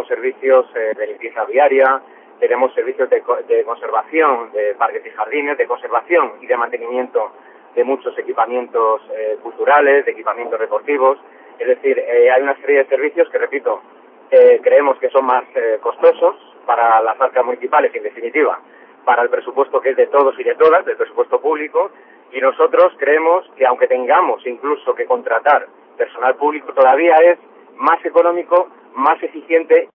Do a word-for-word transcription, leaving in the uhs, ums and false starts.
servicios eh, de limpieza viaria, tenemos servicios de, de conservación de parques y jardines, de conservación y de mantenimiento de muchos equipamientos eh, culturales, de equipamientos deportivos. Es decir, eh, hay una serie de servicios que, repito, eh, creemos que son más eh, costosos para las arcas municipales y, en definitiva, para el presupuesto que es de todos y de todas, del presupuesto público, y nosotros creemos que, aunque tengamos incluso que contratar personal público, todavía es más económico, más eficiente